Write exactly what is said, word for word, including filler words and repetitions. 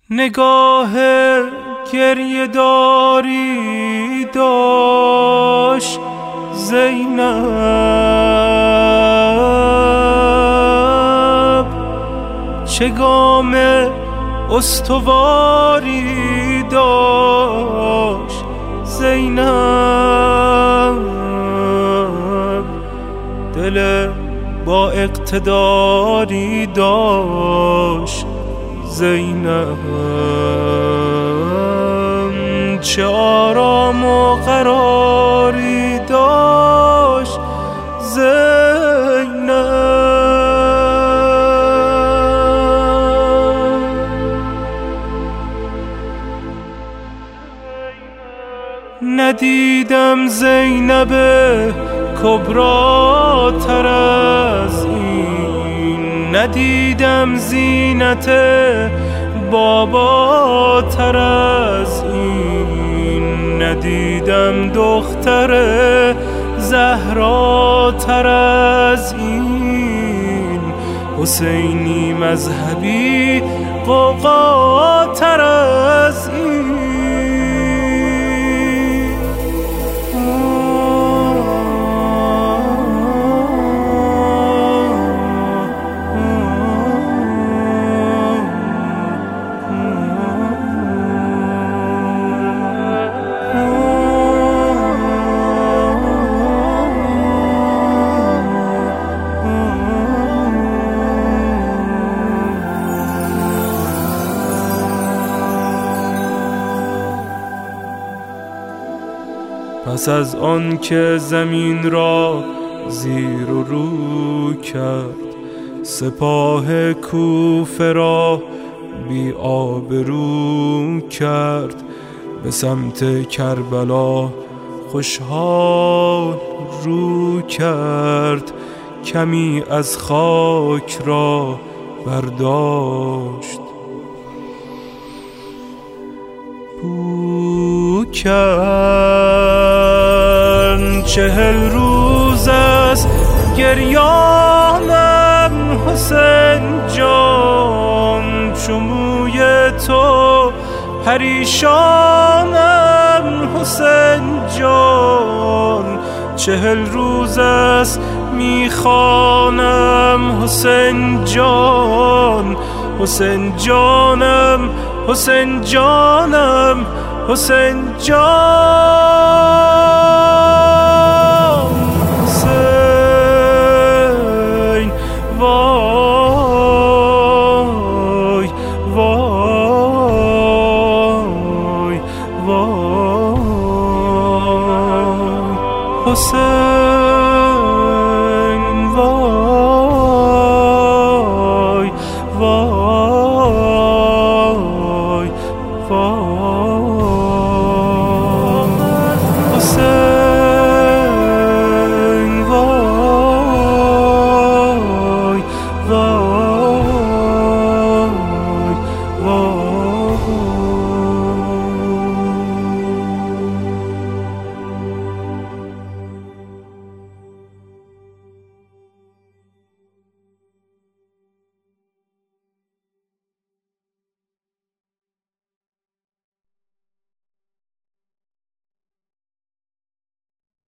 نگاه گریه داری داشت زینب، چه گام استواری داشت زینب، دل با اقتداری داشت زینب، چه آرام و قراری داشت زینب. ندیدم زینب کبرا تر از این، ندیدم زینت بابا تر از این، ندیدم دختر زهرا تر از این، حسینی مذهبی قوقا تر از این. پس از آن که زمین را زیر و رو کرد، سپاه کوفه را بی آبرو کرد، به سمت کربلا خوشحال رو کرد، کمی از خاک را برداشت بو کرد. چهل روز از گریانم حسین جان، چو موی تو پریشانم حسین جان، چهل روز از میخوانم حسین جان، حسین جانم حسین جانم حسین جان.